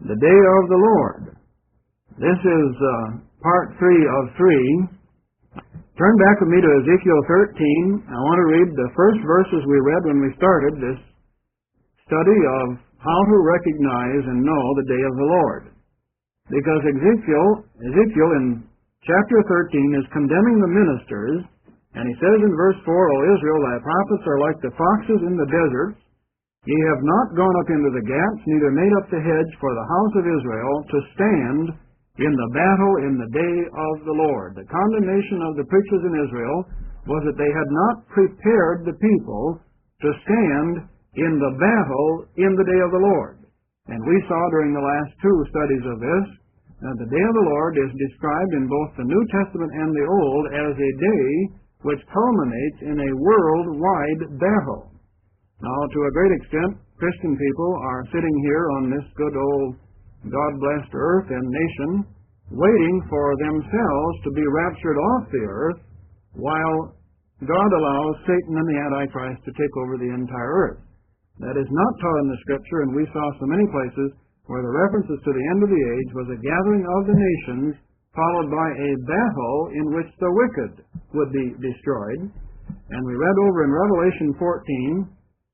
the day of the Lord. This is part 3 of 3. Turn back with me to Ezekiel 13. I want to read the first verses we read when we started this study of how to recognize and know the day of the Lord. Because Ezekiel in chapter 13 is condemning the ministers, and he says in verse 4, O Israel, thy prophets are like the foxes in the deserts. Ye have not gone up into the gaps, neither made up the hedge for the house of Israel to stand in the battle in the day of the Lord. The condemnation of the preachers in Israel was that they had not prepared the people to stand in the battle in the day of the Lord. And we saw during the last 2 studies of this that the day of the Lord is described in both the New Testament and the Old as a day which culminates in a worldwide battle. Now, to a great extent, Christian people are sitting here on this good old God-blessed earth and nation, waiting for themselves to be raptured off the earth, while God allows Satan and the Antichrist to take over the entire earth. That is not taught in the Scripture, and we saw so many places where the references to the end of the age was a gathering of the nations, followed by a battle in which the wicked would be destroyed. And we read over in Revelation 14,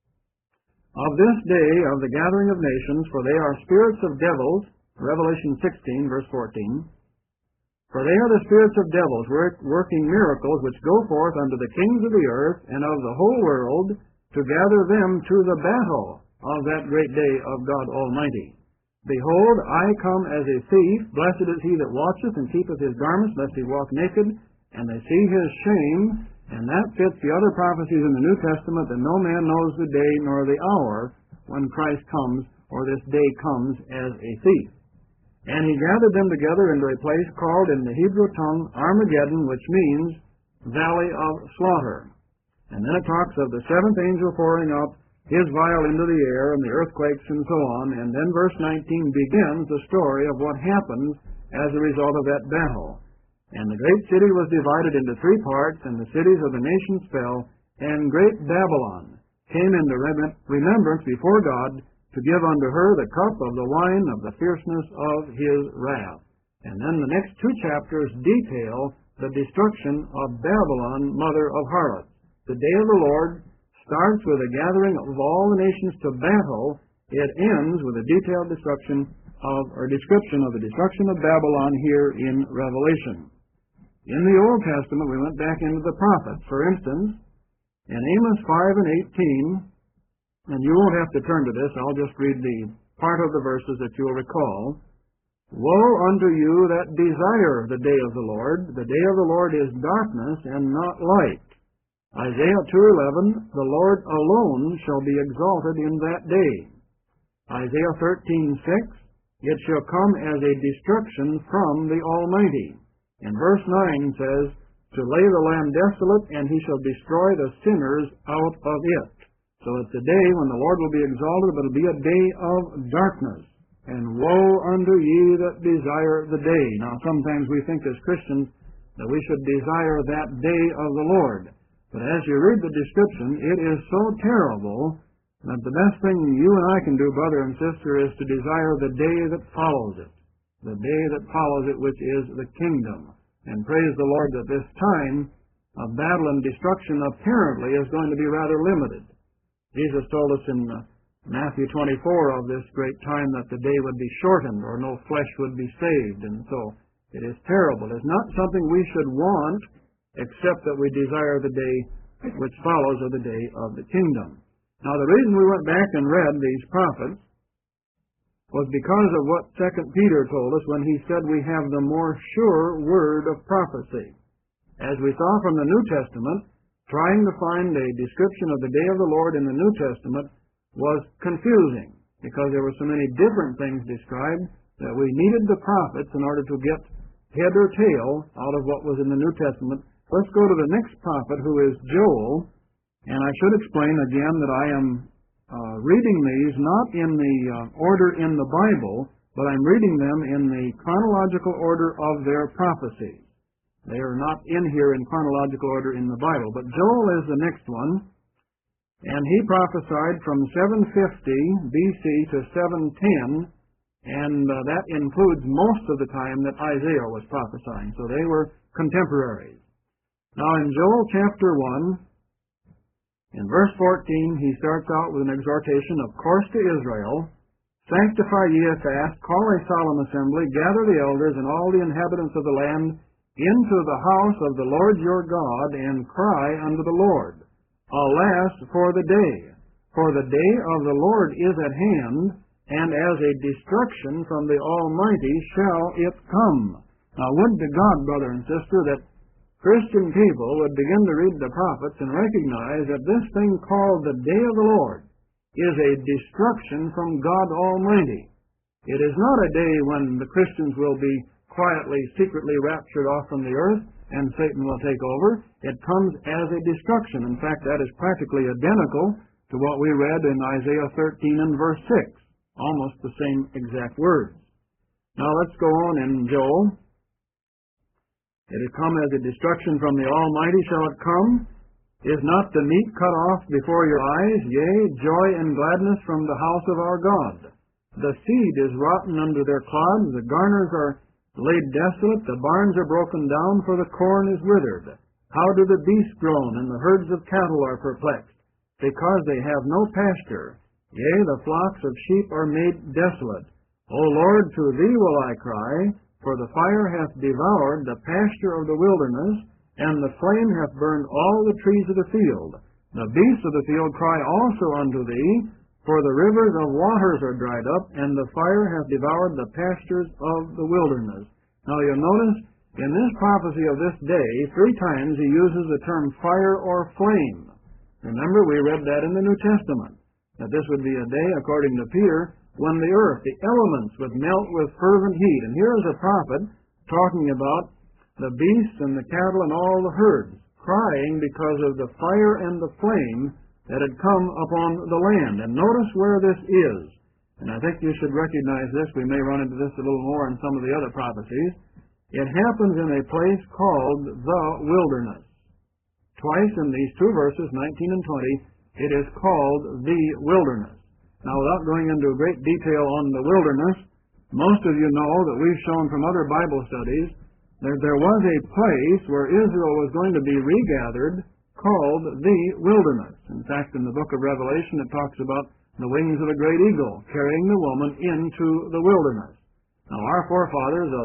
of this day of the gathering of nations, for they are spirits of devils, Revelation 16, verse 14, for they are the spirits of devils working miracles which go forth unto the kings of the earth and of the whole world to gather them to the battle of that great day of God Almighty. Behold, I come as a thief. Blessed is he that watcheth and keepeth his garments, lest he walk naked, and they see his shame. And that fits the other prophecies in the New Testament, that no man knows the day nor the hour when Christ comes, or this day comes as a thief. And he gathered them together into a place called in the Hebrew tongue Armageddon, which means Valley of Slaughter. And then it talks of the 7th angel pouring up his vial into the air, and the earthquakes and so on. And then verse 19 begins the story of what happens as a result of that battle. And the great city was divided into 3 parts, and the cities of the nations fell, and great Babylon came into remembrance before God to give unto her the cup of the wine of the fierceness of his wrath. And then the next 2 chapters detail the destruction of Babylon, mother of harlots. The day of the Lord starts with a gathering of all the nations to battle. It ends with a detailed description of the destruction of Babylon here in Revelation. In the Old Testament, we went back into the prophets. For instance, in Amos 5 and 18, and you won't have to turn to this, I'll just read the part of the verses that you'll recall. Woe unto you that desire the day of the Lord. The day of the Lord is darkness and not light. Isaiah 2:11, the Lord alone shall be exalted in that day. Isaiah 13:6, it shall come as a destruction from the Almighty. And verse 9 says, to lay the land desolate, and he shall destroy the sinners out of it. So it's a day when the Lord will be exalted, but it will be a day of darkness. And woe unto ye that desire the day. Now, sometimes we think as Christians that we should desire that day of the Lord. But as you read the description, it is so terrible that the best thing you and I can do, brother and sister, is to desire the day that follows it. The day that follows it, which is the kingdom. And praise the Lord that this time of battle and destruction apparently is going to be rather limited. Jesus told us in Matthew 24 of this great time that the day would be shortened, or no flesh would be saved. And so it is terrible. It's not something we should want, except that we desire the day which follows, or the day of the kingdom. Now, the reason we went back and read these prophets was because of what 2 Peter told us when he said we have the more sure word of prophecy. As we saw from the New Testament, trying to find a description of the day of the Lord in the New Testament was confusing, because there were so many different things described that we needed the prophets in order to get head or tail out of what was in the New Testament. Let's go to the next prophet, who is Joel. And I should explain again that I am reading these not in the order in the Bible, but I'm reading them in the chronological order of their prophecies. They are not in here in chronological order in the Bible. But Joel is the next one, and he prophesied from 750 BC to 710 and that includes most of the time that Isaiah was prophesying, so they were contemporaries. Now in Joel chapter 1, in verse 14, he starts out with an exhortation, of course, to Israel, sanctify ye a fast, call a solemn assembly, gather the elders and all the inhabitants of the land into the house of the Lord your God, and cry unto the Lord. Alas, for the day of the Lord is at hand, and as a destruction from the Almighty shall it come. Now would to God, brother and sister, that Christian people would begin to read the prophets and recognize that this thing called the day of the Lord is a destruction from God Almighty. It is not a day when the Christians will be quietly, secretly raptured off from the earth and Satan will take over. It comes as a destruction. In fact, that is practically identical to what we read in Isaiah 13 and verse 6. Almost the same exact words. Now let's go on in Joel. It has come as a destruction from the Almighty shall it come. Is not the meat cut off before your eyes? Yea, joy and gladness from the house of our God. The seed is rotten under their clods, the garners are laid desolate, the barns are broken down, for the corn is withered. How do the beasts groan, and the herds of cattle are perplexed? Because they have no pasture. Yea, the flocks of sheep are made desolate. O Lord, to thee will I cry, for the fire hath devoured the pasture of the wilderness, and the flame hath burned all the trees of the field. The beasts of the field cry also unto thee, for the rivers of waters are dried up, and the fire hath devoured the pastures of the wilderness. Now you'll notice, in this prophecy of this day, 3 times he uses the term fire or flame. Remember, we read that in the New Testament, that this would be a day, according to Peter, when the earth, the elements, would melt with fervent heat. And here is a prophet talking about the beasts and the cattle and all the herds, crying because of the fire and the flame that had come upon the land. And notice where this is. And I think you should recognize this. We may run into this a little more in some of the other prophecies. It happens in a place called the wilderness. Twice in these 2 verses, 19 and 20, it is called the wilderness. Now, without going into great detail on the wilderness, most of you know that we've shown from other Bible studies that there was a place where Israel was going to be regathered called the wilderness. In fact, in the book of Revelation, it talks about the wings of a great eagle carrying the woman into the wilderness. Now, our forefathers of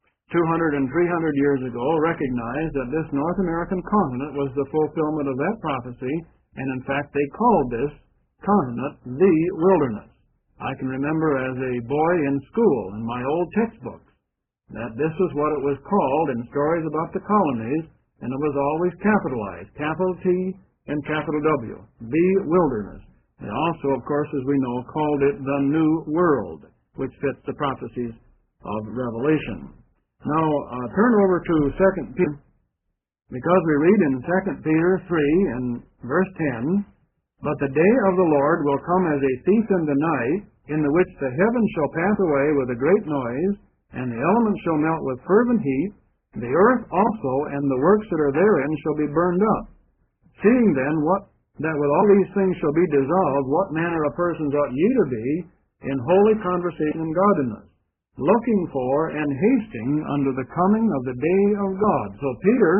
200 and 300 years ago recognized that this North American continent was the fulfillment of that prophecy, and in fact, they called this continent the wilderness. I can remember as a boy in school in my old textbooks that this was what it was called in stories about the colonies, and it was always capitalized, capital T and capital W, the wilderness. They also, of course, as we know, called it the New World, which fits the prophecies of Revelation. Now, turn over to 2 Peter, because we read in 2 Peter 3 and verse 10, But the day of the Lord will come as a thief in the night, in the which the heavens shall pass away with a great noise, and the elements shall melt with fervent heat, the earth also and the works that are therein shall be burned up. Seeing then that with all these things shall be dissolved, what manner of persons ought ye to be in holy conversation and godliness, looking for and hasting unto the coming of the day of God. So Peter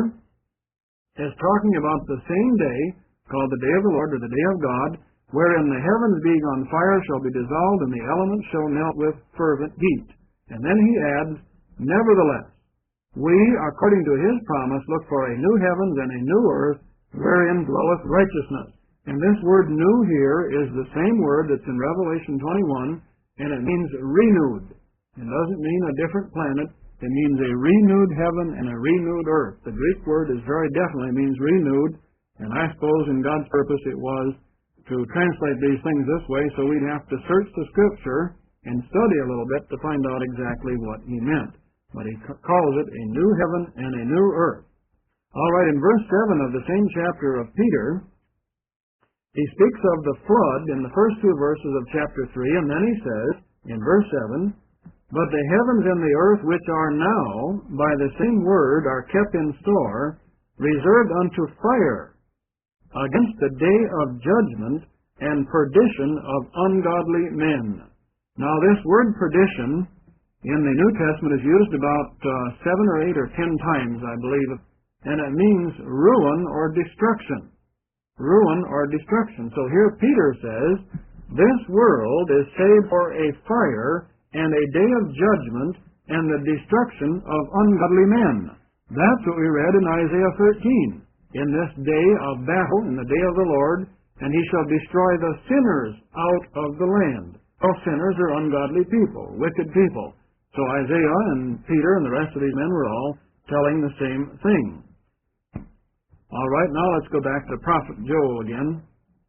is talking about the same day, called the day of the Lord, or the day of God, wherein the heavens being on fire shall be dissolved, and the elements shall melt with fervent heat. And then he adds, Nevertheless, we, according to his promise, look for a new heavens and a new earth, wherein dwelleth righteousness. And this word new here is the same word that's in Revelation 21, and it means renewed. It doesn't mean a different planet. It means a renewed heaven and a renewed earth. The Greek word is very definitely means renewed, and I suppose in God's purpose it was to translate these things this way, so we'd have to search the Scripture and study a little bit to find out exactly what he meant. But he calls it a new heaven and a new earth. All right, in verse 7 of the same chapter of Peter, he speaks of the flood in the first 2 verses of chapter 3, and then he says, in verse 7, But the heavens and the earth which are now, by the same word, are kept in store, reserved unto fire, against the day of judgment and perdition of ungodly men. Now, this word perdition in the New Testament is used about 7 or 8 or 10 times, I believe, and it means ruin or destruction. Ruin or destruction. So here Peter says, this world is saved for a fire and a day of judgment and the destruction of ungodly men. That's what we read in Isaiah 13. In this day of battle, in the day of the Lord, and he shall destroy the sinners out of the land. All sinners are ungodly people, wicked people. So Isaiah and Peter and the rest of these men were all telling the same thing. All right, now let's go back to Prophet Joel again.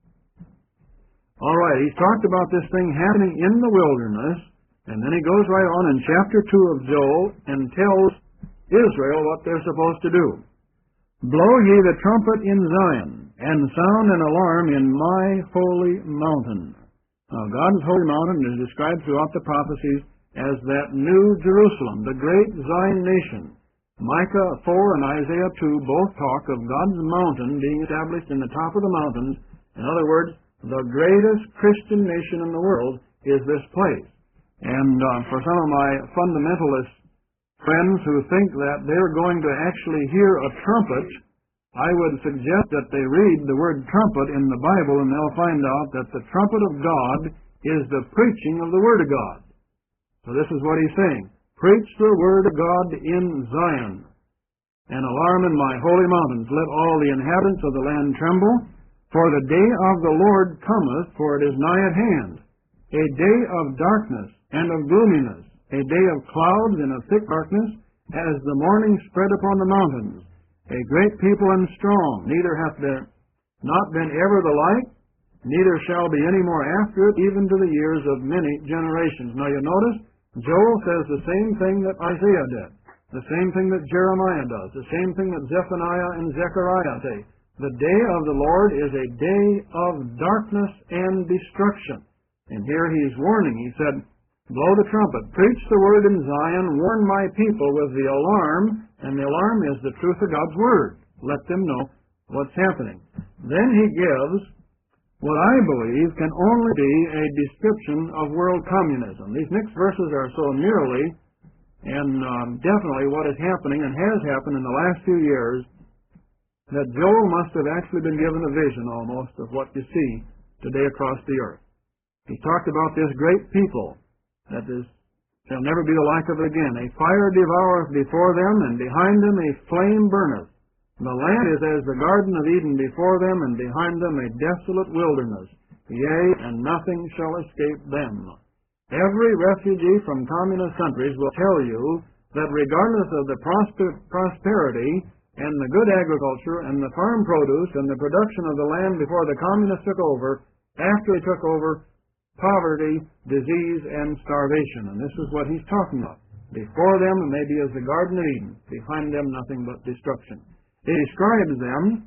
All right, he's talked about this thing happening in the wilderness, and then he goes right on in chapter 2 of Joel and tells Israel what they're supposed to do. Blow ye the trumpet in Zion, and sound an alarm in my holy mountain. Now, God's holy mountain is described throughout the prophecies as that new Jerusalem, the great Zion nation. Micah 4 and Isaiah 2 both talk of God's mountain being established in the top of the mountains. In other words, the greatest Christian nation in the world is this place. And for some of my fundamentalist friends who think that they're going to actually hear a trumpet, I would suggest that they read the word trumpet in the Bible, and they'll find out that the trumpet of God is the preaching of the Word of God. So this is what he's saying. Preach the Word of God in Zion. An alarm in my holy mountains. Let all the inhabitants of the land tremble. For the day of the Lord cometh, for it is nigh at hand. A day of darkness and of gloominess. A day of clouds and of thick darkness, as the morning spread upon the mountains. A great people and strong, neither hath there not been ever the like, neither shall be any more after it, even to the years of many generations. Now you notice, Joel says the same thing that Isaiah did, the same thing that Jeremiah does, the same thing that Zephaniah and Zechariah say. The day of the Lord is a day of darkness and destruction. And here he's warning. He said, blow the trumpet, preach the word in Zion, warn my people with the alarm, and the alarm is the truth of God's word. Let them know what's happening. Then he gives what I believe can only be a description of world communism. These next verses are so nearly and definitely what is happening and has happened in the last few years that Joel must have actually been given a vision almost of what you see today across the earth. He talked about this great people that shall never be the like of it again. A fire devoureth before them, and behind them a flame burneth. The land is as the Garden of Eden before them, and behind them a desolate wilderness. Yea, and nothing shall escape them. Every refugee from communist countries will tell you that regardless of the prosperity and the good agriculture and the farm produce and the production of the land before the communists took over, after they took over, poverty, disease, and starvation. And this is what he's talking about. Before them, it may be as the Garden of Eden. Behind them, nothing but destruction. He describes them,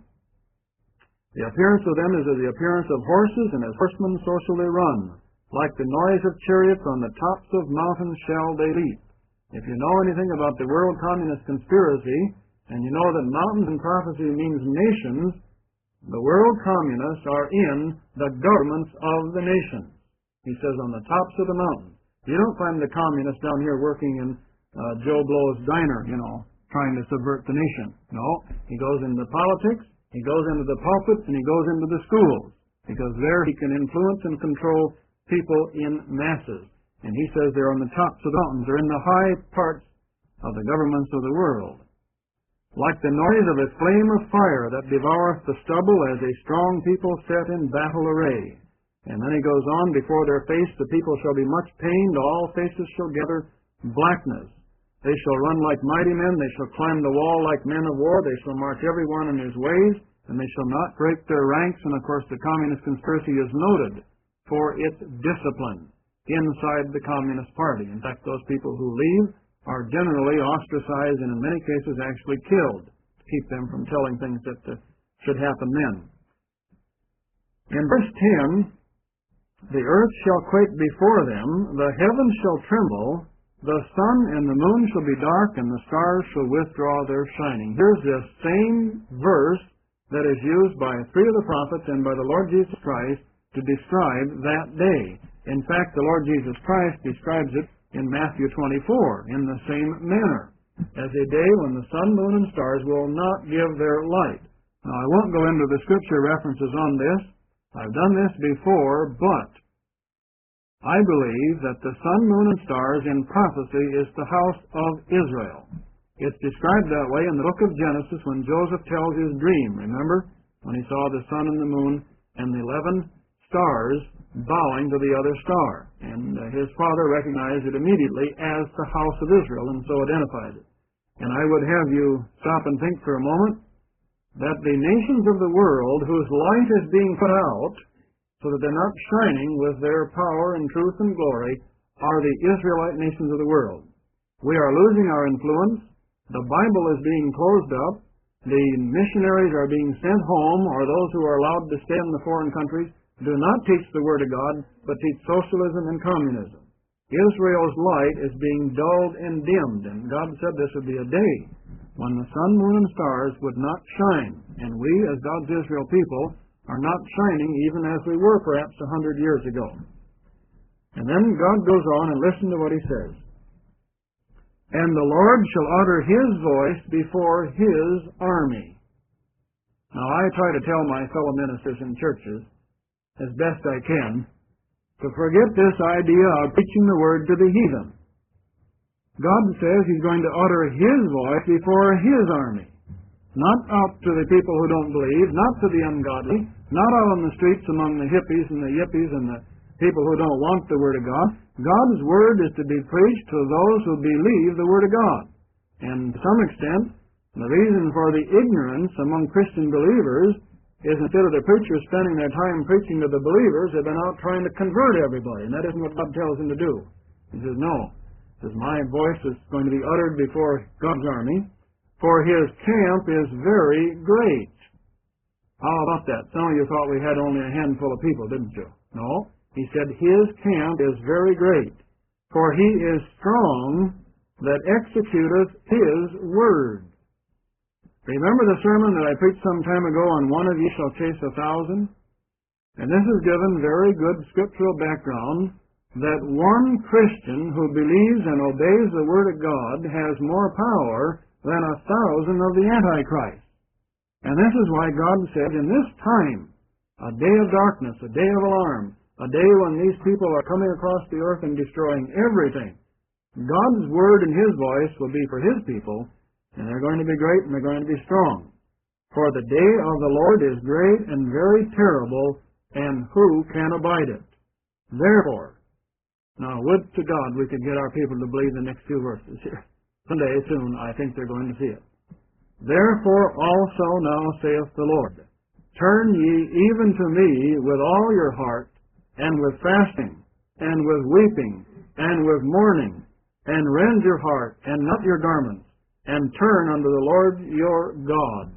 the appearance of them is as the appearance of horses, and as horsemen so shall they run. Like the noise of chariots on the tops of mountains shall they leap. If you know anything about the world communist conspiracy, and you know that mountains in prophecy means nations, the world communists are in the governments of the nations. He says on the tops of the mountains. You don't find the communists down here working in Joe Blow's diner, trying to subvert the nation. No, he goes into politics, he goes into the pulpits, and he goes into the schools, because there he can influence and control people in masses. And he says they're on the tops of the mountains, they're in the high parts of the governments of the world. Like the noise of a flame of fire that devoureth the stubble, as a strong people set in battle array. And then he goes on, before their face the people shall be much pained, all faces shall gather blackness. They shall run like mighty men, they shall climb the wall like men of war, they shall march every one in his ways, and they shall not break their ranks. And of course the communist conspiracy is noted for its discipline inside the Communist Party. In fact, those people who leave are generally ostracized and in many cases actually killed to keep them from telling things that should happen then. In verse 10, the earth shall quake before them, the heavens shall tremble, the sun and the moon shall be dark, and the stars shall withdraw their shining. Here's this same verse that is used by three of the prophets and by the Lord Jesus Christ to describe that day. In fact, the Lord Jesus Christ describes it in Matthew 24 in the same manner, as a day when the sun, moon, and stars will not give their light. Now, I won't go into the scripture references on this. I've done this before, but I believe that the sun, moon, and stars in prophecy is the house of Israel. It's described that way in the book of Genesis when Joseph tells his dream. Remember? When he saw the sun and the moon and the 11 stars bowing to the other star. And his father recognized it immediately as the house of Israel, and so identified it. And I would have you stop and think for a moment that the nations of the world whose light is being put out so that they're not shining with their power and truth and glory are the Israelite nations of the world. We are losing our influence. The Bible is being closed up. The missionaries are being sent home, or those who are allowed to stay in the foreign countries do not teach the Word of God, but teach socialism and communism. Israel's light is being dulled and dimmed, and God said this would be a day when the sun, moon, and stars would not shine, and we, as God's Israel people, are not shining even as we were perhaps 100 years ago. And then God goes on, and listen to what He says. And the Lord shall utter His voice before His army. Now, I try to tell my fellow ministers in churches, as best I can, to forget this idea of preaching the Word to the heathen. God says He's going to utter His voice before His army. Not out to the people who don't believe, not to the ungodly, not out on the streets among the hippies and the yippies and the people who don't want the Word of God. God's Word is to be preached to those who believe the Word of God. And to some extent, the reason for the ignorance among Christian believers is instead of the preachers spending their time preaching to the believers, they've been out trying to convert everybody, and that isn't what God tells them to do. He says, no. He says, my voice is going to be uttered before God's army, for His camp is very great. How about that? Some of you thought we had only a handful of people, didn't you? No. He said, His camp is very great, for He is strong that executeth His word. Remember the sermon that I preached some time ago on one of ye shall chase 1,000? And this is given very good scriptural background that one Christian who believes and obeys the Word of God has more power than 1,000 of the Antichrist. And this is why God said, in this time, a day of darkness, a day of alarm, a day when these people are coming across the earth and destroying everything, God's Word and His voice will be for His people, and they're going to be great and they're going to be strong. For the day of the Lord is great and very terrible, and who can abide it? Therefore, now would to God we could get our people to believe the next few verses here. Someday soon I think they're going to see it. Therefore also now saith the Lord, turn ye even to me with all your heart, and with fasting, and with weeping, and with mourning, and rend your heart, and not your garments, and turn unto the Lord your God.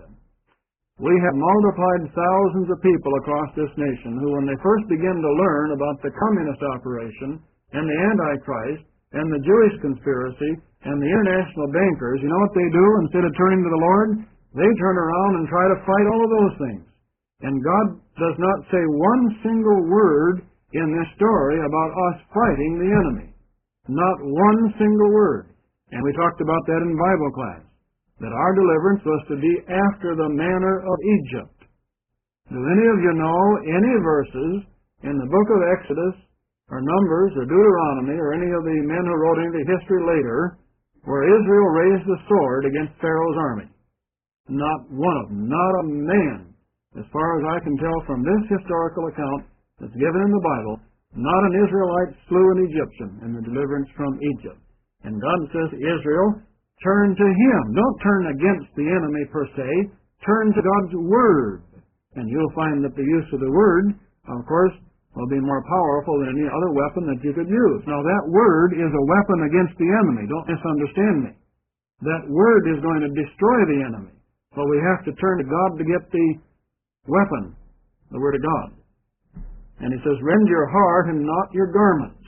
We have multiplied thousands of people across this nation who, when they first begin to learn about the communist operation, and the Antichrist, and the Jewish conspiracy, and the international bankers, you know what they do? Instead of turning to the Lord, they turn around and try to fight all of those things. And God does not say one single word in this story about us fighting the enemy. Not one single word. And we talked about that in Bible class, that our deliverance was to be after the manner of Egypt. Do any of you know any verses in the book of Exodus, or Numbers, or Deuteronomy, or any of the men who wrote any of the history later, where Israel raised the sword against Pharaoh's army? Not one of them, not a man, as far as I can tell from this historical account that's given in the Bible, not an Israelite slew an Egyptian in the deliverance from Egypt. And God says to Israel, turn to Him. Don't turn against the enemy per se. Turn to God's Word. And you'll find that the use of the Word, of course, will be more powerful than any other weapon that you could use. Now, that Word is a weapon against the enemy. Don't misunderstand me. That Word is going to destroy the enemy. But we have to turn to God to get the weapon, the Word of God. And He says, rend your heart and not your garments.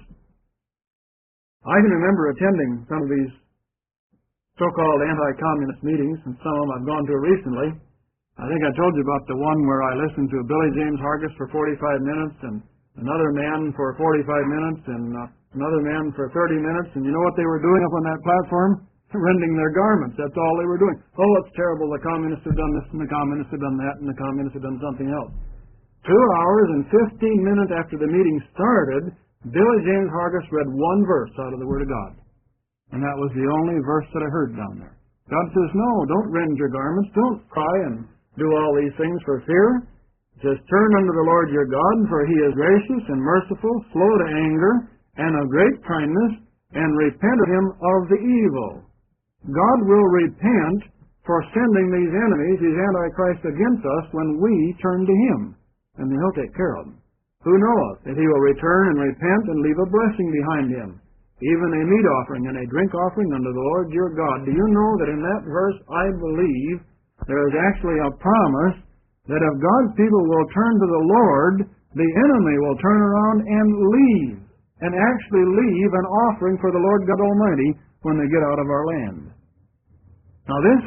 I can remember attending some of these so-called anti-communist meetings, and some of them I've gone to recently. I think I told you about the one where I listened to Billy James Hargis for 45 minutes, and another man for 45 minutes, and another man for 30 minutes, and you know what they were doing up on that platform? Rending their garments. That's all they were doing. Oh, it's terrible. The communists have done this, and the communists have done that, and the communists have done something else. 2 hours and 15 minutes after the meeting started, Billy James Hargis read one verse out of the Word of God. And that was the only verse that I heard down there. God says, no, don't rend your garments. Don't cry and do all these things for fear. Just turn unto the Lord your God, for he is gracious and merciful, slow to anger, and of great kindness, and repent of him of the evil. God will repent for sending these enemies, these antichrists against us when we turn to him, and then he'll take care of them. Who knoweth that he will return and repent and leave a blessing behind him, even a meat offering and a drink offering unto the Lord your God. Do you know that in that verse, I believe, there is actually a promise that if God's people will turn to the Lord, the enemy will turn around and leave, and actually leave an offering for the Lord God Almighty when they get out of our land. Now this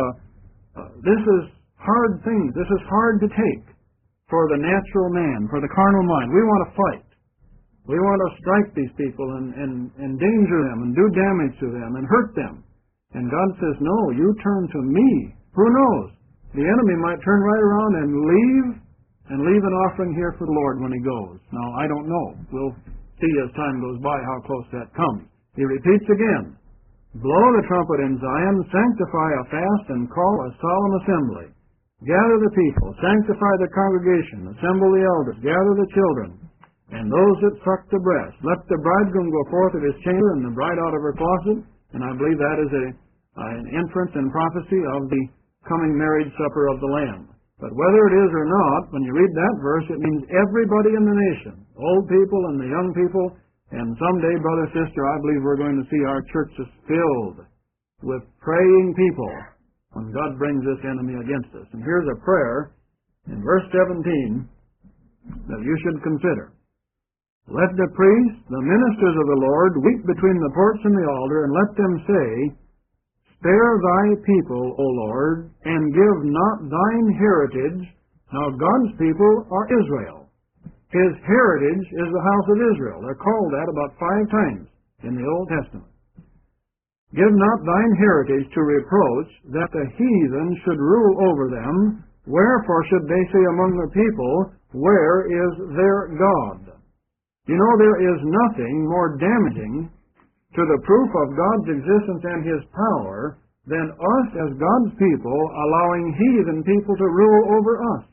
is hard things. This is hard to take for the natural man, for the carnal mind. We want to fight. We want to strike these people and endanger them and do damage to them and hurt them. And God says, no, you turn to me. Who knows? The enemy might turn right around and leave an offering here for the Lord when he goes. Now, I don't know. We'll see as time goes by how close that comes. He repeats again, blow the trumpet in Zion, sanctify a fast, and call a solemn assembly. Gather the people, sanctify the congregation, assemble the elders, gather the children, and those that suck the breast. Let the bridegroom go forth of his chamber, and the bride out of her closet. And I believe that is an inference and prophecy of the coming marriage supper of the Lamb. But whether it is or not, when you read that verse, it means everybody in the nation, old people and the young people. And someday, brother, sister, I believe we're going to see our churches filled with praying people when God brings this enemy against us. And here's a prayer in verse 17 that you should consider. Let the priests, the ministers of the Lord, weep between the porch and the altar, and let them say, spare thy people, O Lord, and give not thine heritage. Now God's people are Israel. His heritage is the house of Israel. They're called that about 5 times in the Old Testament. Give not thine heritage to reproach, that the heathen should rule over them. Wherefore should they say among the people, where is their God? You know, there is nothing more damaging to the proof of God's existence and his power than us as God's people allowing heathen people to rule over us.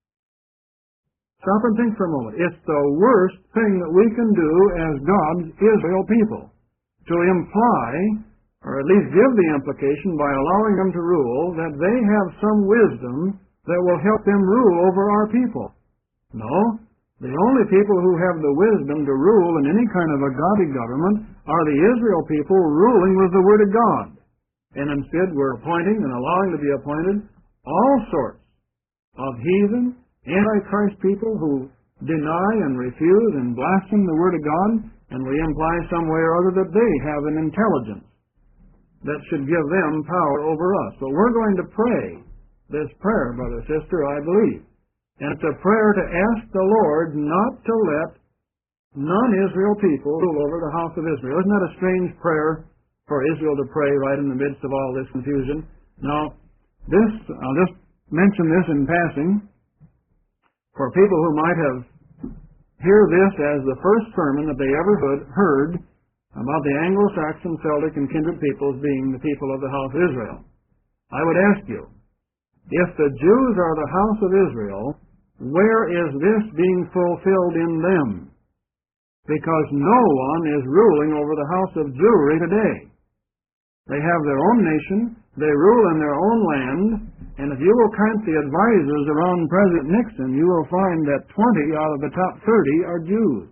Stop and think for a moment. It's the worst thing that we can do as God's Israel people, to imply, or at least give the implication by allowing them to rule, that they have some wisdom that will help them rule over our people. No, the only people who have the wisdom to rule in any kind of a godly government are the Israel people ruling with the Word of God. And instead we're appointing and allowing to be appointed all sorts of heathen, antichrist people who deny and refuse and blaspheme the Word of God, and we imply some way or other that they have an intelligence that should give them power over us. But we're going to pray this prayer, brother, sister, I believe. And it's a prayer to ask the Lord not to let non-Israel people rule over the house of Israel. Isn't that a strange prayer for Israel to pray right in the midst of all this confusion? Now, I'll just mention this in passing. For people who might have hear this as the first sermon that they ever heard about the Anglo-Saxon, Celtic, and kindred peoples being the people of the house of Israel, I would ask you, if the Jews are the house of Israel, where is this being fulfilled in them? Because no one is ruling over the house of Jewry today. They have their own nation, they rule in their own land, and if you will count the advisors around President Nixon, you will find that 20 out of the top 30 are Jews.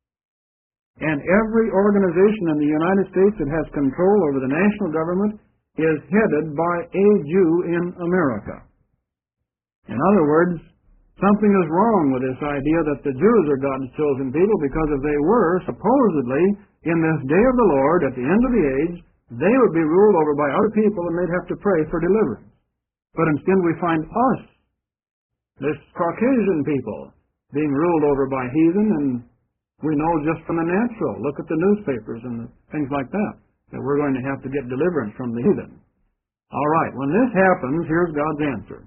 And every organization in the United States that has control over the national government is headed by a Jew in America. In other words, something is wrong with this idea that the Jews are God's chosen people, because if they were, supposedly, in this day of the Lord, at the end of the age, they would be ruled over by other people and they'd have to pray for deliverance. But instead we find us, this Caucasian people, being ruled over by heathen, and we know just from the natural, look at the newspapers and things like that we're going to have to get deliverance from the heathen. All right, when this happens, here's God's answer.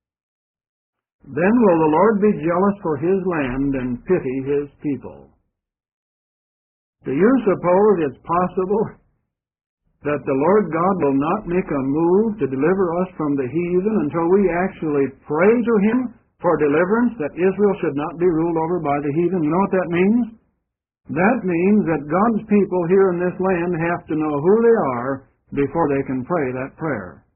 Then will the Lord be jealous for his land and pity his people. Do you suppose it's possible that the Lord God will not make a move to deliver us from the heathen until we actually pray to him for deliverance, that Israel should not be ruled over by the heathen? You know what that means? That means that God's people here in this land have to know who they are before they can pray that prayer.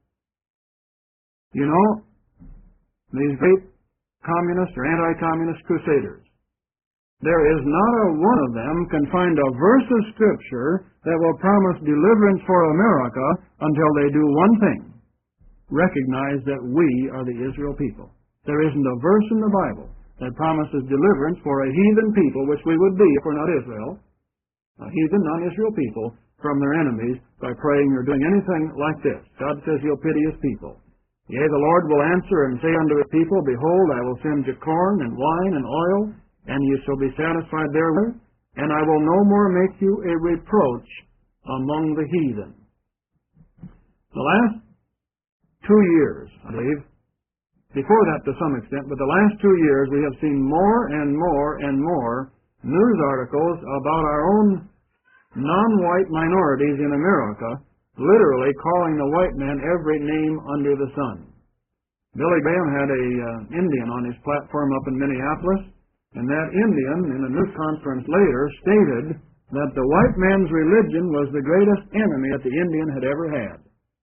You know, these great communist or anti-communist crusaders, there is not a one of them can find a verse of Scripture that will promise deliverance for America until they do one thing: recognize that we are the Israel people. There isn't a verse in the Bible that promises deliverance for a heathen people, which we would be if we're not Israel, a heathen, non-Israel people, from their enemies by praying or doing anything like this. God says he'll pity his people. Yea, the Lord will answer and say unto his people, Behold, I will send you corn and wine and oil, and ye shall be satisfied therewith, and I will no more make you a reproach among the heathen. The last 2 years, I believe, before that to some extent, but the last 2 years we have seen more and more and more news articles about our own non-white minorities in America literally calling the white man every name under the sun. Billy Graham had an Indian on his platform up in Minneapolis, and that Indian, in a news conference later, stated that the white man's religion was the greatest enemy that the Indian had ever had.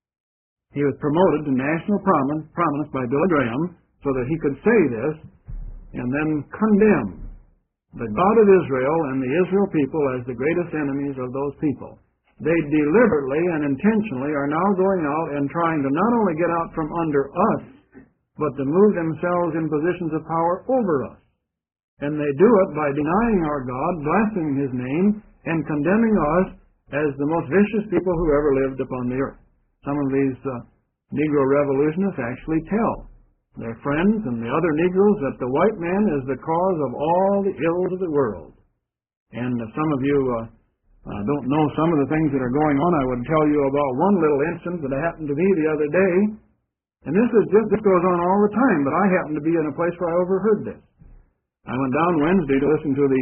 He was promoted to national prominence by Billy Graham so that he could say this and then condemn the God of Israel and the Israel people as the greatest enemies of those people. They deliberately and intentionally are now going out and trying to not only get out from under us, but to move themselves in positions of power over us. And they do it by denying our God, blaspheming his name, and condemning us as the most vicious people who ever lived upon the earth. Some of these Negro revolutionists actually tell their friends and the other Negroes that the white man is the cause of all the ills of the world. And if some of you don't know some of the things that are going on, I would tell you about one little instance that happened to me the other day. And this goes on all the time, but I happened to be in a place where I overheard this. I went down Wednesday to listen to the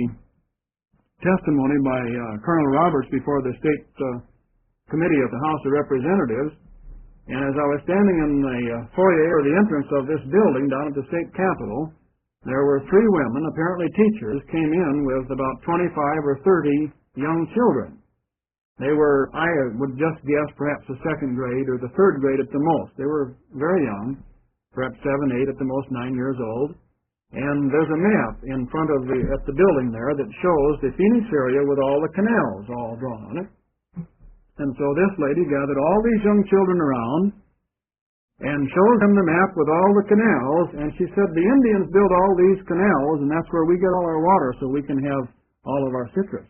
testimony by Colonel Roberts before the State Committee of the House of Representatives. And as I was standing in the foyer or the entrance of this building down at the state capitol, there were 3 women, apparently teachers, came in with about 25 or 30 young children. They were, I would just guess, perhaps the 2nd grade or the 3rd grade at the most. They were very young, perhaps 7, 8, at the most 9 years old. And there's a map in front of at the building there that shows the Phoenix area with all the canals all drawn on it. And so this lady gathered all these young children around and showed them the map with all the canals, and she said, the Indians built all these canals, and that's where we get all our water so we can have all of our citrus.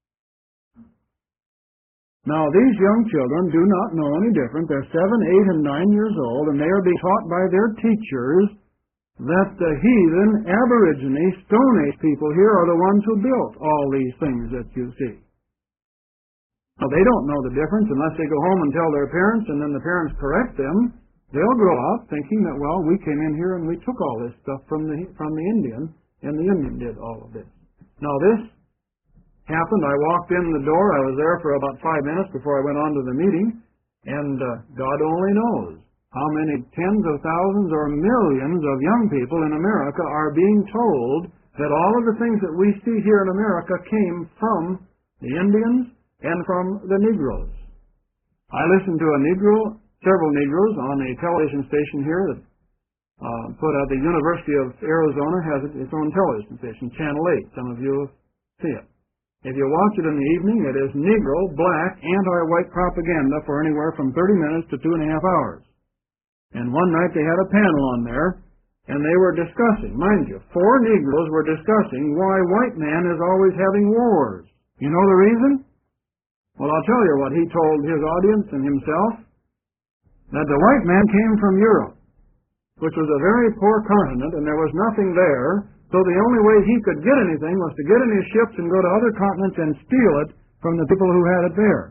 Now, these young children do not know any different. They're 7, 8, and 9 years old, and they are being taught by their teachers that the heathen, Aborigine, Stone Age people here are the ones who built all these things that you see. Now, they don't know the difference unless they go home and tell their parents, and then the parents correct them. They'll grow up thinking that, well, we came in here and we took all this stuff from the Indian, and the Indian did all of this. Now, this happened. I walked in the door. I was there for about 5 minutes before I went on to the meeting, and God only knows how many tens of thousands or millions of young people in America are being told that all of the things that we see here in America came from the Indians and from the Negroes. I listened to several Negroes on a television station here that the University of Arizona has its own television station, Channel 8. Some of you see it. If you watch it in the evening, it is Negro, black, anti-white propaganda for anywhere from 30 minutes to 2.5 hours. And one night they had a panel on there, and they were discussing, mind you, 4 Negroes were discussing why white man is always having wars. You know the reason? Well, I'll tell you what he told his audience and himself, that the white man came from Europe, which was a very poor continent, and there was nothing there So the only way he could get anything was to get in his ships and go to other continents and steal it from the people who had it there.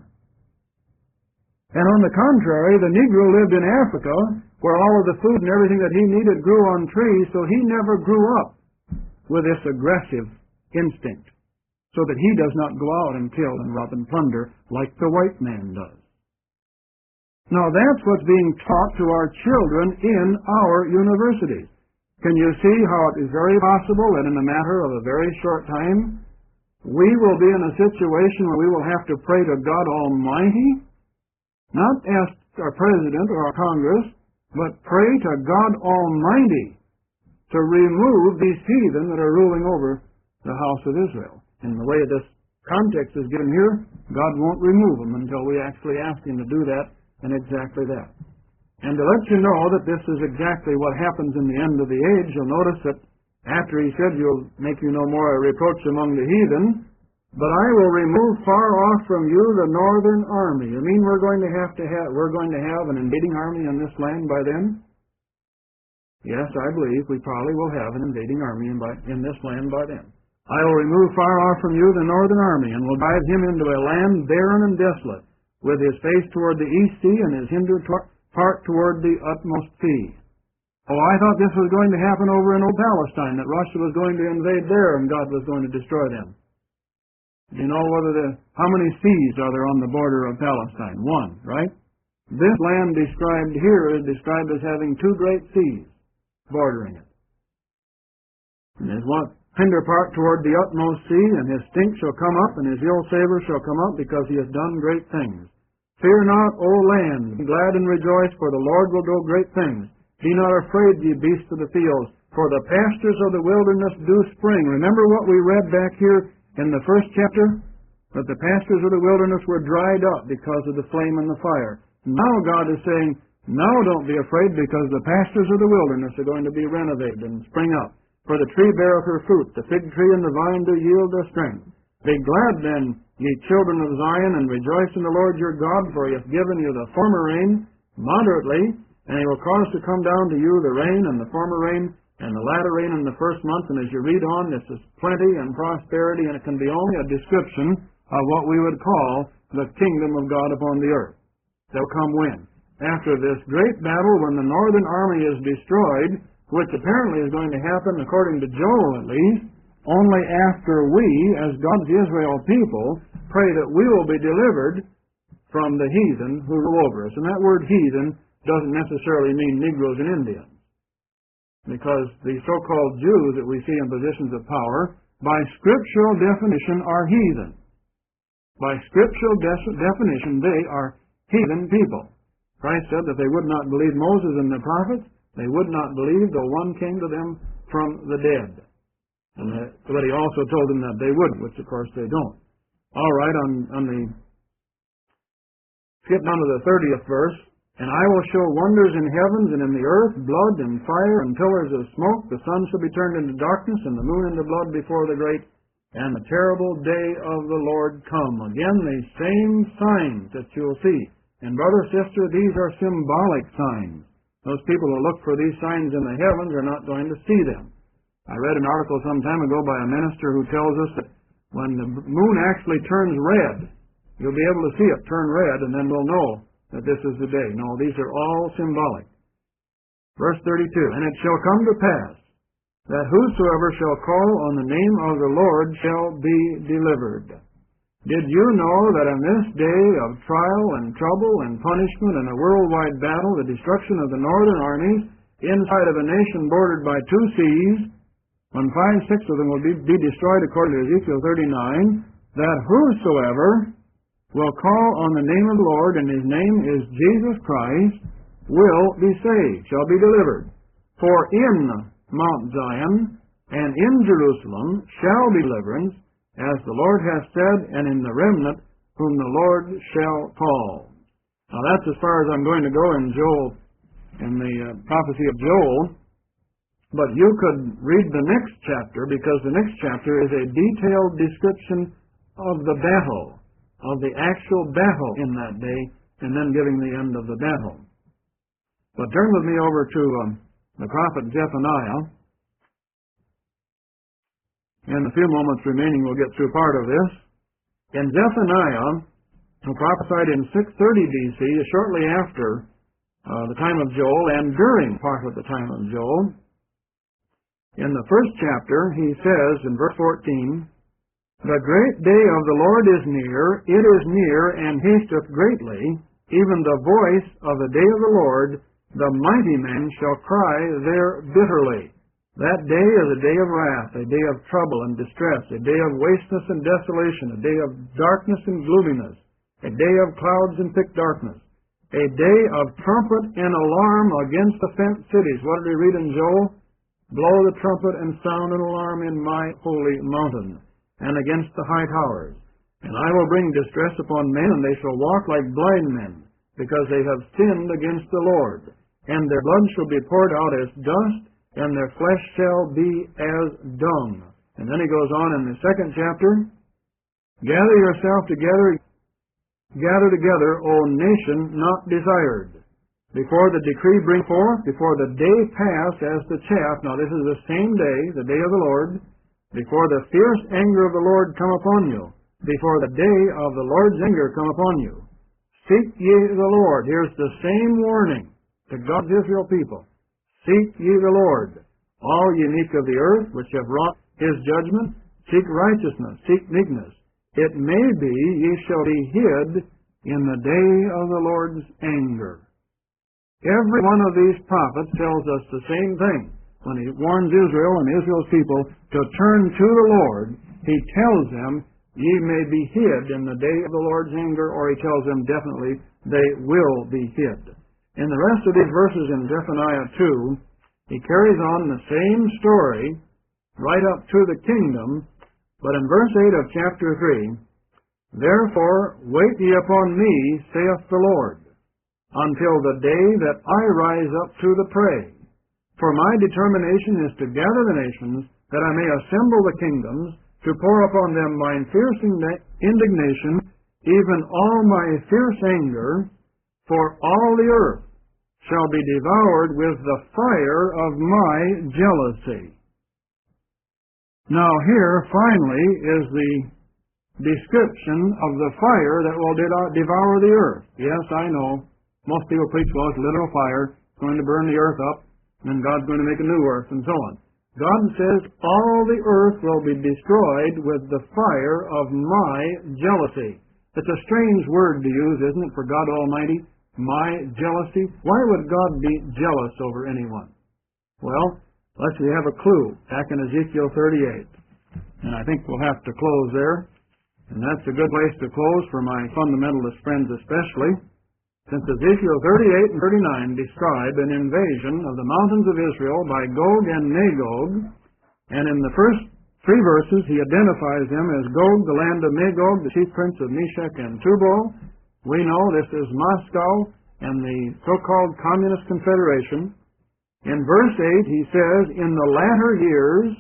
And on the contrary, the Negro lived in Africa, where all of the food and everything that he needed grew on trees, so he never grew up with this aggressive instinct, so that he does not go out and kill and rob and plunder like the white man does. Now that's what's being taught to our children in our universities. Can you see how it is very possible that in a matter of a very short time, we will be in a situation where we will have to pray to God Almighty, not ask our President or our Congress, but pray to God Almighty to remove these heathen that are ruling over the house of Israel. In the way this context is given here, God won't remove them until we actually ask Him to do that, and exactly that. And to let you know that this is exactly what happens in the end of the age, you'll notice that after He said, "You'll make you no more a reproach among the heathen, but I will remove far off from you the northern army." You mean we're going to have an invading army in this land by then? Yes, I believe we probably will have an invading army in this land by then. "I will remove far off from you the northern army, and will drive him into a land barren and desolate, with his face toward the east sea, and his hinder part toward the utmost sea." Oh, I thought this was going to happen over in old Palestine, that Russia was going to invade there and God was going to destroy them. Do you know how many seas are there on the border of Palestine? One, right? This land described here is described as having two great seas bordering it. And there's one hinder part toward the utmost sea, and his stink shall come up, and his ill savor shall come up, because he has done great things. "Fear not, O land, be glad and rejoice, for the Lord will do great things. Be not afraid, ye beasts of the fields, for the pastures of the wilderness do spring." Remember what we read back here in the first chapter? That the pastures of the wilderness were dried up because of the flame and the fire. Now God is saying, now don't be afraid, because the pastures of the wilderness are going to be renovated and spring up. "For the tree beareth her fruit, the fig tree and the vine do yield their strength. Be glad then, ye children of Zion, and rejoice in the Lord your God, for He hath given you the former rain moderately, and He will cause to come down to you the rain and the former rain and the latter rain in the first month." And as you read on, this is plenty and prosperity, and it can be only a description of what we would call the kingdom of God upon the earth. They'll come when? After this great battle, when the northern army is destroyed, which apparently is going to happen, according to Joel at least, only after we, as God's Israel people, pray that we will be delivered from the heathen who rule over us. And that word heathen doesn't necessarily mean Negroes and Indians, because the so-called Jews that we see in positions of power, by scriptural definition, are heathen. By scriptural definition, they are heathen people. Christ said that they would not believe Moses and the prophets. They would not believe, though one came to them from the dead. But He also told them that they wouldn't, which of course they don't. All right, skip down to the 30th verse. "And I will show wonders in heavens and in the earth, blood and fire and pillars of smoke. The sun shall be turned into darkness, and the moon into blood before the great and the terrible day of the Lord come." Again, the same signs that you'll see. And brother, sister, these are symbolic signs. Those people who look for these signs in the heavens are not going to see them. I read an article some time ago by a minister who tells us that when the moon actually turns red, you'll be able to see it turn red, and then we'll know that this is the day. No, these are all symbolic. Verse 32, "And it shall come to pass that whosoever shall call on the name of the Lord shall be delivered." Did you know that in this day of trial and trouble and punishment and a worldwide battle, the destruction of the northern armies inside of a nation bordered by two seas, when 5/6 of them will be destroyed according to Ezekiel 39, that whosoever will call on the name of the Lord, and His name is Jesus Christ, will be saved, shall be delivered. "For in Mount Zion and in Jerusalem shall be deliverance, as the Lord hath said, and in the remnant whom the Lord shall call." Now that's as far as I'm going to go in Joel, in the prophecy of Joel. But you could read the next chapter, because the next chapter is a detailed description of the battle, of the actual battle in that day, and then giving the end of the battle. But turn with me over to the prophet Zephaniah. In the few moments remaining, we'll get through part of this. In Zephaniah, who prophesied in 630 BC, shortly after the time of Joel and during part of the time of Joel, in the first chapter, he says in verse 14, "The great day of the Lord is near, it is near, and hasteth greatly, even the voice of the day of the Lord, the mighty men shall cry there bitterly." That day is a day of wrath, a day of trouble and distress, a day of wasteness and desolation, a day of darkness and gloominess, a day of clouds and thick darkness, a day of trumpet and alarm against the fenced cities. What did we read in Joel? "Blow the trumpet and sound an alarm in my holy mountain, and against the high towers. And I will bring distress upon men, and they shall walk like blind men, because they have sinned against the Lord. And their blood shall be poured out as dust, and their flesh shall be as dung." And then he goes on in the second chapter, "Gather yourself together, gather together, O nation not desired. Before the decree bring forth, before the day pass as the chaff." Now this is the same day, the day of the Lord. "Before the fierce anger of the Lord come upon you, before the day of the Lord's anger come upon you. Seek ye the Lord." Here's the same warning to God's Israel people. "Seek ye the Lord, all ye meek of the earth, which have wrought his judgment. Seek righteousness, seek meekness. It may be ye shall be hid in the day of the Lord's anger." Every one of these prophets tells us the same thing. When he warns Israel and Israel's people to turn to the Lord, he tells them, "Ye may be hid in the day of the Lord's anger," or he tells them definitely they will be hid. In the rest of these verses in Zephaniah 2, he carries on the same story right up to the kingdom, but in verse 8 of chapter 3, "Therefore wait ye upon me, saith the Lord, until the day that I rise up to the prey. For my determination is to gather the nations, that I may assemble the kingdoms, to pour upon them mine fierce indignation, even all my fierce anger, for all the earth shall be devoured with the fire of my jealousy." Now here, finally, is the description of the fire that will devour the earth. Yes, I know. Most people preach, well, it's literal fire. It's going to burn the earth up, and God's going to make a new earth, and so on. God says, all the earth will be destroyed with the fire of my jealousy. It's a strange word to use, isn't it, for God Almighty? My jealousy. Why would God be jealous over anyone? Well, let's see, have a clue back in Ezekiel 38. And I think we'll have to close there. And that's a good place to close for my fundamentalist friends especially, since Ezekiel 38 and 39 describe an invasion of the mountains of Israel by Gog and Magog. And in the first 3 verses, he identifies them as Gog, the land of Magog, the chief prince of Meshech and Tubal. We know this is Moscow and the so-called Communist Confederation. In verse 8, he says, "In the latter years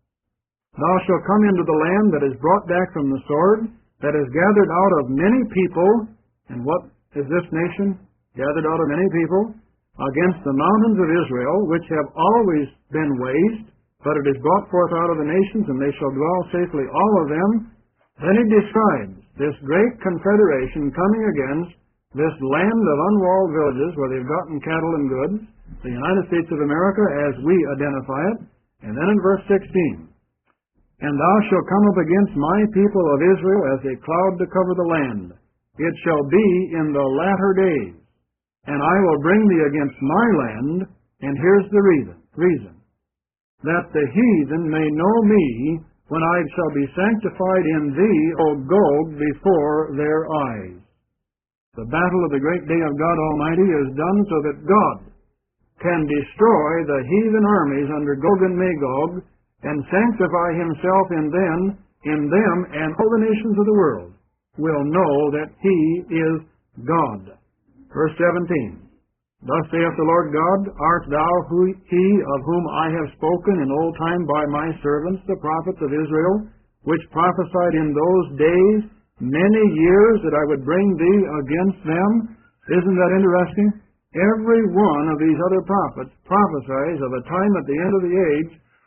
thou shalt come into the land that is brought back from the sword, that is gathered out of many people." And what is this nation? Gathered out of many people, "against the mountains of Israel, which have always been waste, but it is brought forth out of the nations, and they shall dwell safely, all of them." Then he describes this great confederation coming against this land of unwalled villages where they've gotten cattle and goods, the United States of America as we identify it. And then in verse 16, "And thou shalt come up against my people of Israel as a cloud to cover the land. It shall be in the latter days, and I will bring thee against my land," and here's the reason, "that the heathen may know me, when I shall be sanctified in thee, O Gog, before their eyes." The battle of the great day of God Almighty is done so that God can destroy the heathen armies under Gog and Magog and sanctify himself in them, and all the nations of the world will know that he is God. Verse 17, "Thus saith the Lord God, Art thou he of whom I have spoken in old time by my servants, the prophets of Israel, which prophesied in those days many years that I would bring thee against them?" Isn't that interesting? Every one of these other prophets prophesies of a time at the end of the age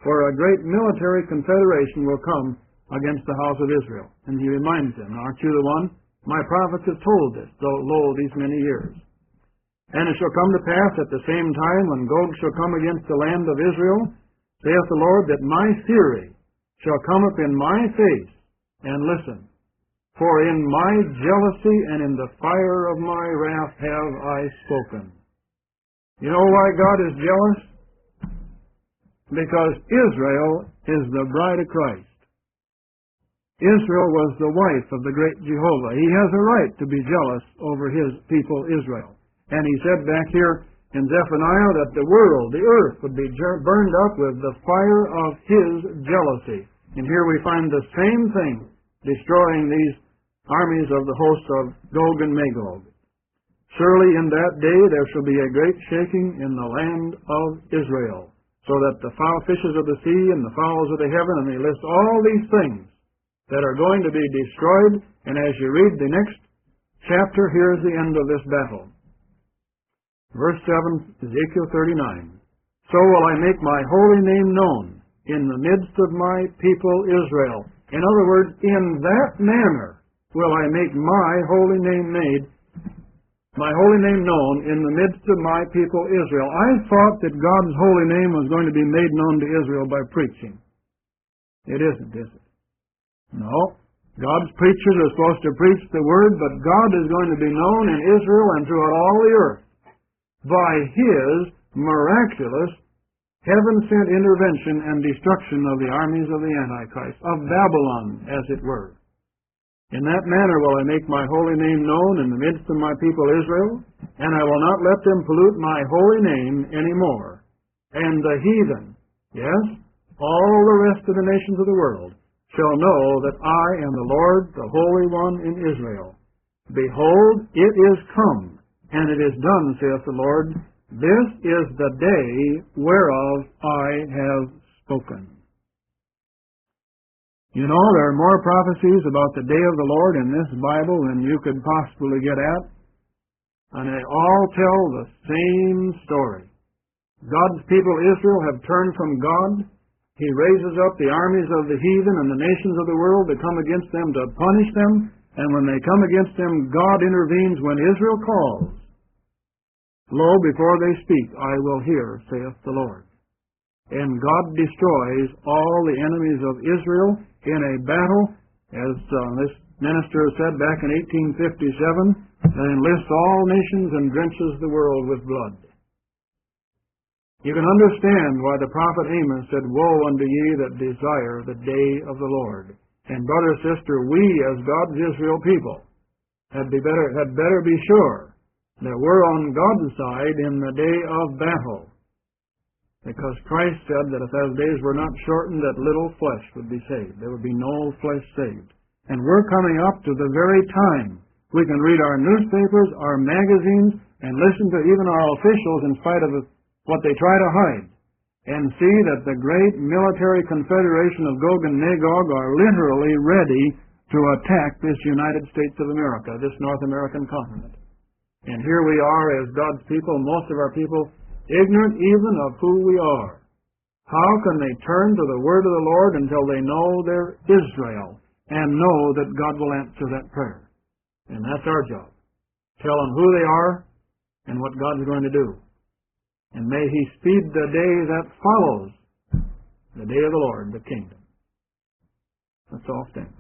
for a great military confederation will come against the house of Israel. And he reminds them, aren't you the one? My prophets have told this, though lo, these many years. And it shall come to pass at the same time when Gog shall come against the land of Israel, saith the Lord, that my fury shall come up in my face, and listen, for in my jealousy and in the fire of my wrath have I spoken. You know why God is jealous? Because Israel is the bride of Christ. Israel was the wife of the great Jehovah. He has a right to be jealous over his people Israel. And he said back here in Zephaniah that the world, the earth, would be burned up with the fire of his jealousy. And here we find the same thing, destroying these armies of the host of Gog and Magog. Surely in that day there shall be a great shaking in the land of Israel, so that the foul fishes of the sea and the fowls of the heaven, and they list all these things that are going to be destroyed. And as you read the next chapter, here's the end of this battle. Verse 7, Ezekiel 39. So will I make my holy name known in the midst of my people Israel. In other words, in that manner will I make my holy name known in the midst of my people Israel. I thought that God's holy name was going to be made known to Israel by preaching. It isn't, is it? No. God's preachers are supposed to preach the Word, but God is going to be known in Israel and throughout all the earth by His miraculous heaven-sent intervention and destruction of the armies of the Antichrist, of Babylon, as it were. In that manner will I make my holy name known in the midst of my people Israel, and I will not let them pollute my holy name any more. And the heathen, yes, all the rest of the nations of the world, shall know that I am the Lord, the Holy One in Israel. Behold, it is come, and it is done, saith the Lord. This is the day whereof I have spoken. You know, there are more prophecies about the day of the Lord in this Bible than you could possibly get at, and they all tell the same story. God's people Israel have turned from God. He raises up the armies of the heathen and the nations of the world to come against them to punish them, and when they come against them, God intervenes when Israel calls. Lo, before they speak, I will hear, saith the Lord. And God destroys all the enemies of Israel in a battle, as this minister said back in 1857, that enlists all nations and drenches the world with blood. You can understand why the prophet Amos said, Woe unto ye that desire the day of the Lord. And brother, sister, we as God's Israel people had better be sure that we're on God's side in the day of battle. Because Christ said that if those days were not shortened, that little flesh would be saved. There would be no flesh saved. And we're coming up to the very time we can read our newspapers, our magazines, and listen to even our officials in spite of what they try to hide, and see that the great military confederation of Gog and Magog are literally ready to attack this United States of America, this North American continent. And here we are as God's people, most of our people, ignorant even of who we are. How can they turn to the word of the Lord until they know they're Israel and know that God will answer that prayer? And that's our job. Tell them who they are and what God's going to do. And may He speed the day that follows the day of the Lord, the kingdom. Let's all stand.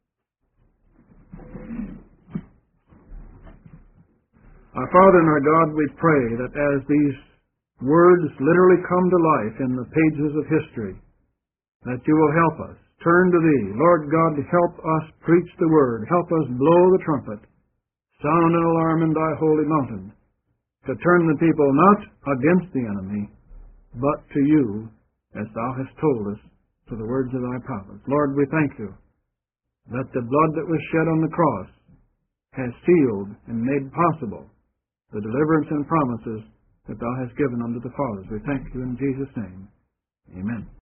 Our Father and our God, we pray that as these words literally come to life in the pages of history, that you will help us. Turn to Thee. Lord God, help us preach the Word. Help us blow the trumpet. Sound an alarm in Thy holy mountain, to turn the people not against the enemy, but to You, as Thou hast told us, to the words of Thy prophets. Lord, we thank You that the blood that was shed on the cross has sealed and made possible the deliverance and promises that Thou hast given unto the fathers. We thank You in Jesus' name. Amen.